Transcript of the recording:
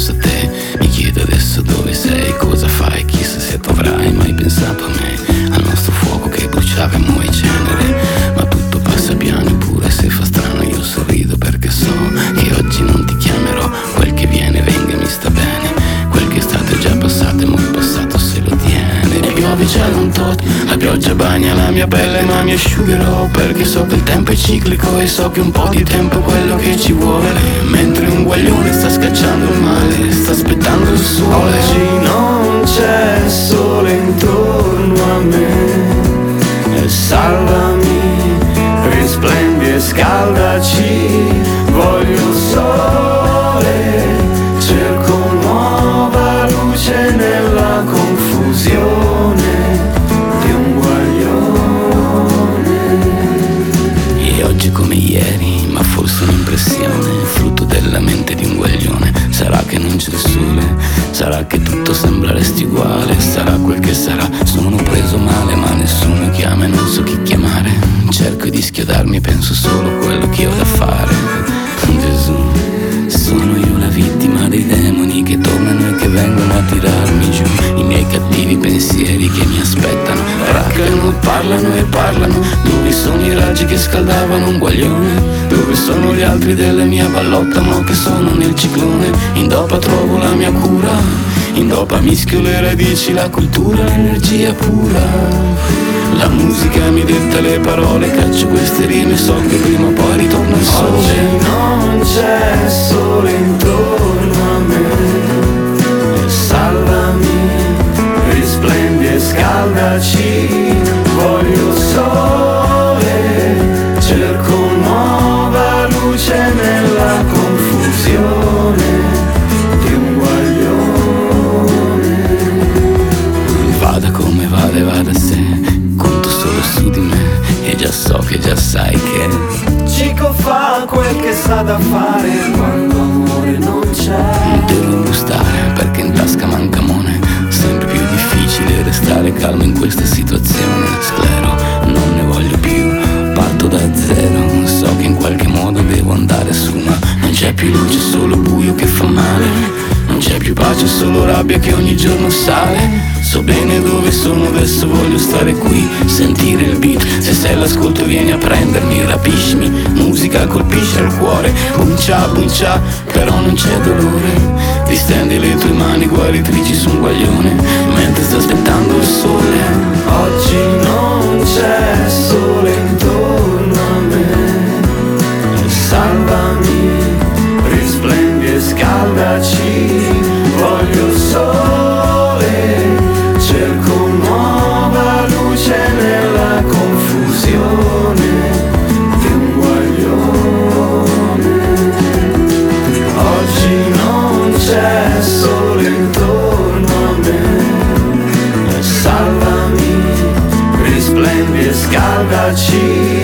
penso a te. Mi chiedo adesso dove sei, cosa fai, chissà se t'avrai mai pensato a me, al nostro fuoco che bruciava e muove cenere. Ma tutto passa piano, eppure se fa strano io sorrido, perché so che oggi non ti chiamerò. Quel che viene venga, mi sta bene, quel che è stato è già passato e il passato se lo tiene. E piove già da un tot, la pioggia bagna la mia pelle ma mi asciugherò, perché so che il tempo è ciclico e so che un po' di tempo è quello che ci vuole. Mentre un guaglione sta scacciando il male, sta aspettando il sole. Oggi non c'è sole intorno a me, e salvami, risplendi e scaldaci. Voglio sole, cerco nuova luce nella confusione di un guaglione. E oggi come ieri, ma forse un'impressione, frutto della mente di un guaglione. Sarà che non c'è il sole, sarà che tutto sembra resti uguale, sarà quel che sarà. Sono preso male ma nessuno chiama e non so chi chiamare. Cerco di schiodarmi, penso solo a quello che ho da fare. Gesù, sono io la vittima dei demoni che tornano e che vengono a tirarmi giù. I miei cattivi pensieri che mi aspettano, raccano, parlano e parlano. Dove sono i raggi che scaldavano un guaglione? Dove sono gli altri della mia ballotta mo che sono nel ciclone? In dopa trovo la mia cura, in dopa mischio le radici, la cultura, l'energia pura. La musica mi detta le parole, caccio queste rime, so che prima o poi ritorna il sole. Oggi non c'è sole intorno a me, e salvami, risplendi e scaldaci. Voglio sole, cerco nuova luce nella confusione di un guaglione. Vada come vada e vada se, conto solo su di me e già so che già sai che Cico fa quel che sa da fare quando amore non c'è. devo gustare perché in tasca manca money. Sempre più difficile restare calmo in questa situazione. Sclero, non ne voglio più, parto da zero. So che in qualche modo devo andare su, ma non c'è più luce, solo buio che fa male. Non c'è più pace, solo rabbia che ogni giorno sale. So bene dove sono, adesso voglio stare qui, sentire il beat. Se sei all'ascolto vieni a prendermi, rapiscimi, musica colpisce il cuore. Buncia, buncia, però non c'è dolore. Distendi le tue mani guaritrici su un guaglione, mentre sto aspettando il sole. Oggi non c'è sole intorno a me, e salvami, risplendi e scaldaci. Voglio sole, cerco nuova luce nella confusione di un guaglione. Oggi non c'è sole intorno a me, e salvami, risplendi e scaldaci.